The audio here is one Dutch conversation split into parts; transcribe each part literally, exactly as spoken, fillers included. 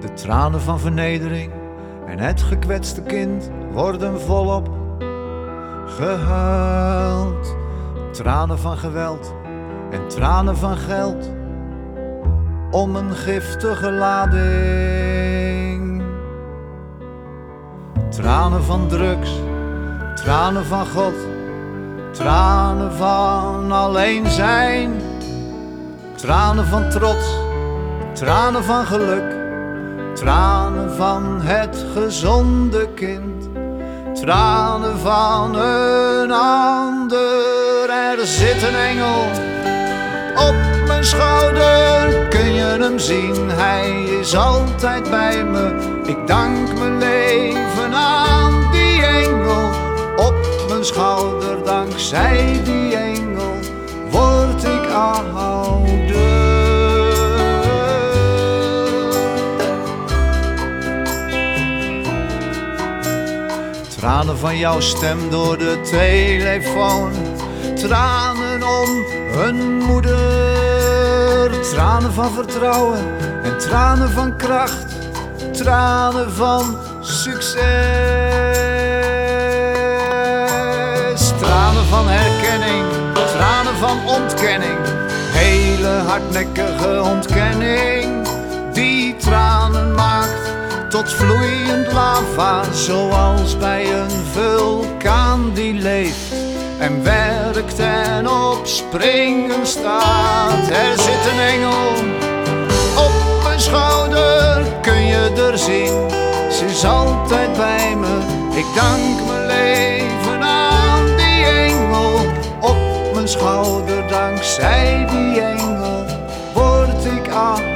De tranen van vernedering en het gekwetste kind worden volop gehuild. Tranen van geweld en tranen van geld om een giftige lading. Tranen van drugs, tranen van God, tranen van alleen zijn. Tranen van trots, tranen van geluk, tranen van het gezonde kind, tranen van een ander. Er zit een engel op mijn schouder, kun je hem zien? Hij is altijd bij me. Ik dank mijn leven aan die engel op mijn schouder. Dankzij die engel word ik ouder. Tranen van jouw stem door de telefoon, tranen om een moeder, tranen van vertrouwen en tranen van kracht, tranen van succes, tranen van herkenning, tranen van ontkenning, hele hardnekkige ontkenning, die tranen maakt tot vloeiend lava, zoals bij een vulkaan die leeft en werkt en op springen staat. Er zit een engel op mijn schouder, kun je er zien? Ze is altijd bij me. Ik dank mijn leven aan die engel op mijn schouder. Dankzij die engel word ik ouder.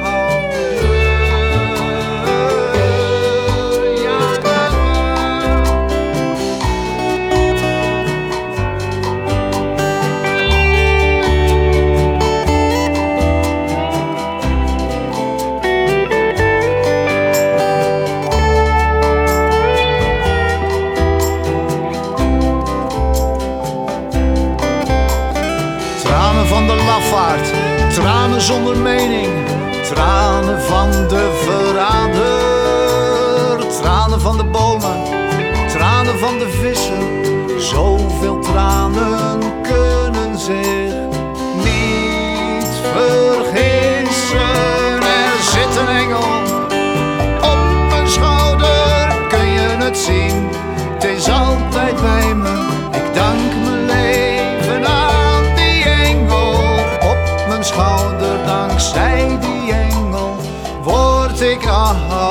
Tranen van de lafaard, tranen zonder mening, tranen van de verrader, tranen van de bomen, tranen van de vissen. Zoveel tranen kunnen zich niet vergissen. Er zit een engel op mijn schouder, kun je het zien? Het is altijd bij me. Ik dank mijn leven aan schouder, dankzij die engel word ik ouder.